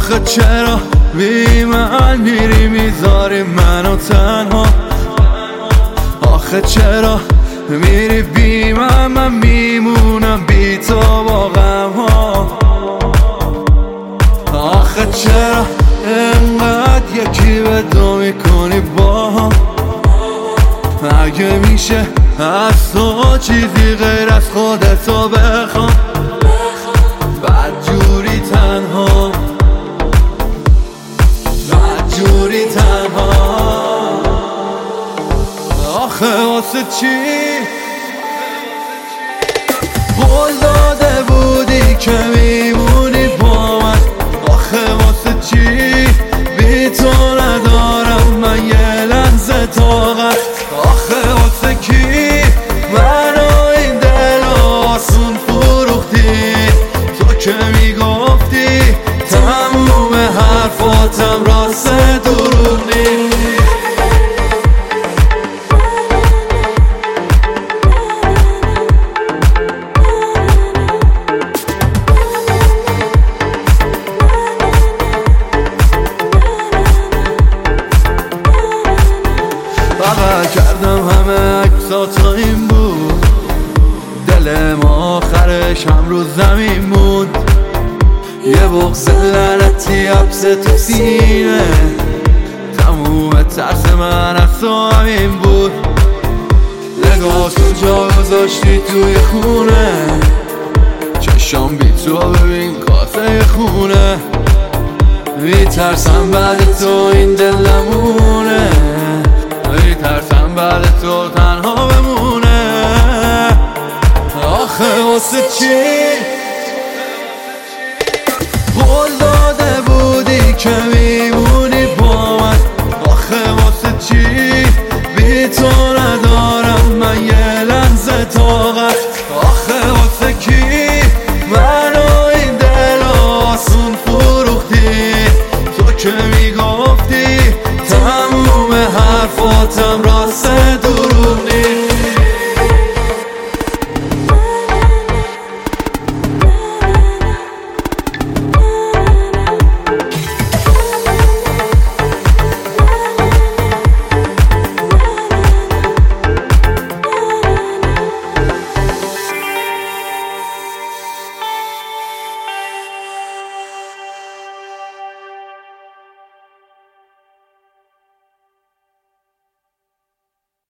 آخه چرا بی من میری میذاری منو تنها؟ آخه چرا میری بی من میمونم بی تو با غم ها؟ آخه چرا انقدر یکی به دو میکنی با هم؟ اگه میشه از تو چیزی غیر از خودتو بخوام، بدجوری تنها، بدجوری تنها. آخه واسه چی قول داده بودی که میمونی با من؟ آخه واسه چی بی تو ندارم من یه لحظه طاقت؟ آخه واسه کی منو این دل آسون فروختی؟ تو که میگفتی تموم حرفاتم راست دروغ نیست. بغل کردم همه عکساتو این بود، دلم آخرش هم رو زمین موند. یه بغض لعنتی حبس تو سینه، تموم ترس من از تو همین بود. نگاه تو جا گذاشتی توی خونه، چشام بی تو ببین کاسه خونه. میترسم بعد تو این دل نمونه، میترسم بعد تو تنها بمونه. آخه واسه چی قول داده بودی که میمونی با من؟ آخه واسه چی بی تو